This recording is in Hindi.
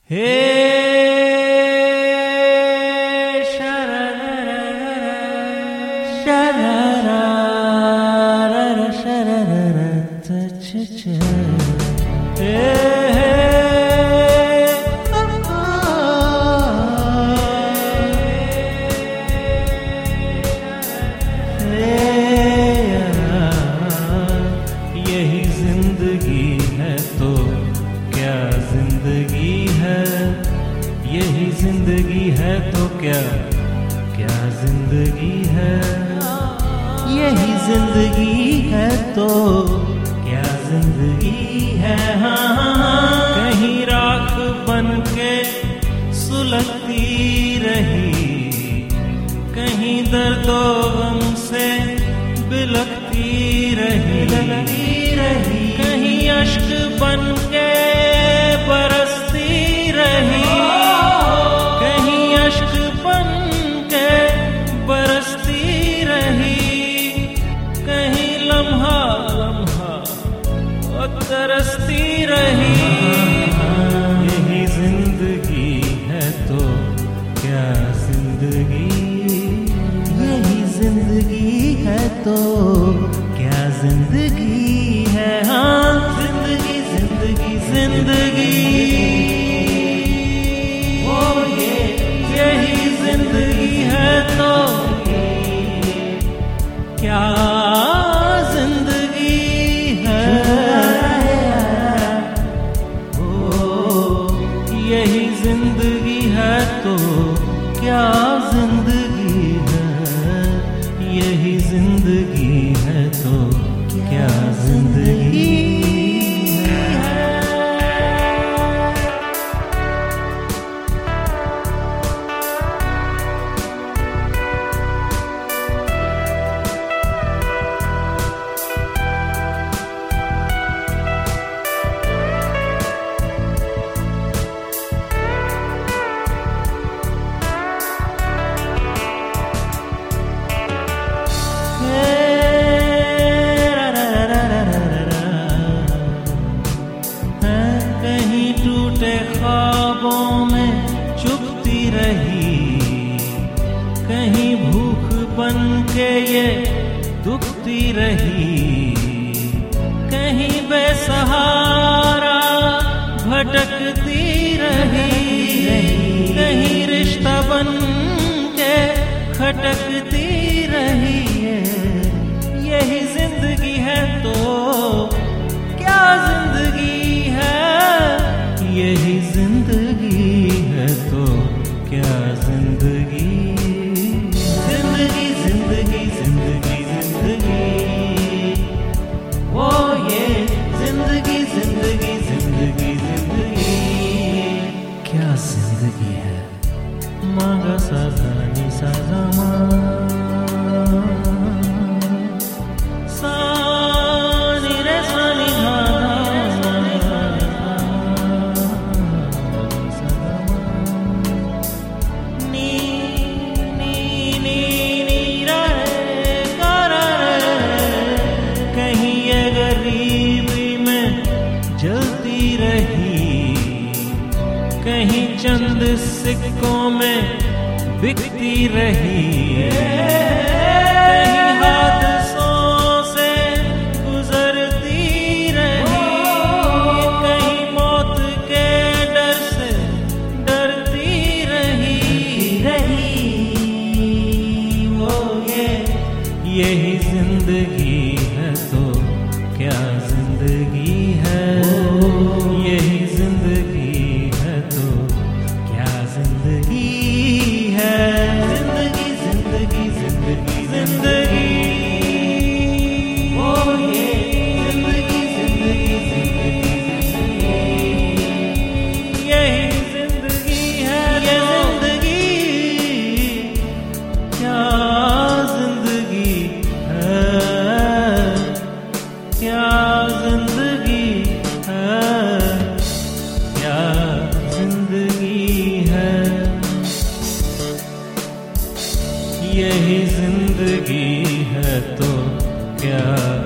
हे यही जिंदगी है तो क्या जिंदगी है, यही जिंदगी है तो क्या क्या जिंदगी है, यही जिंदगी है तो क्या जिंदगी है। हाँ, कहीं राख बन के सुलगती रही, कहीं दर्दो गम से बिलखती रही, कहीं अश्क बन के बरसती रही, कहीं अश्क बन के बरसती रही, कहीं लम्हा लम्हा तरसती रही। यही जिंदगी है तो क्या जिंदगी, यही जिंदगी है तो क्या जिंदगी है। हाँ, जिंदगी जिंदगी जिंदगी, ओ यही जिंदगी है तो क्या जिंदगी है। ओ यही जिंदगी है तो क्या जिंदगी है, यही जिंदगी है तो क्या जिंदगी है। कहीं टूटे ख्वाबों में चुभती रही, कहीं भूख बन के ये दुखती रही, कहीं बेसहारा भटकती रही, कहीं रिश्ता बन के खटकती रही। यही जिंदगी है तो क्या जिंदगी है, यही जिंदगी है तो क्या जिंदगी। जिंदगी जिंदगी जिंदगी जिंदगी, ओ ये जिंदगी जिंदगी जिंदगी जिंदगी, क्या जिंदगी है। मांगा साधा नी साधा मां, जलती रही, कहीं चंद सिक्कों में बिकती रही, कहीं हादसों से गुजरती रही, कहीं मौत के डर से डरती रही। वो यही जिंदगी है तो क्या जिंदगी है, यही जिंदगी है तो क्या जिंदगी है। जिंदगी जिंदगी जिंदगी जिंदगी, ओ जिंदगी जिंदगी जिंदगी, यही जिंदगी है ये जिंदगी, क्या जिंदगी है, क्या जिंदगी है, क्या जिंदगी है। यही जिंदगी है तो क्या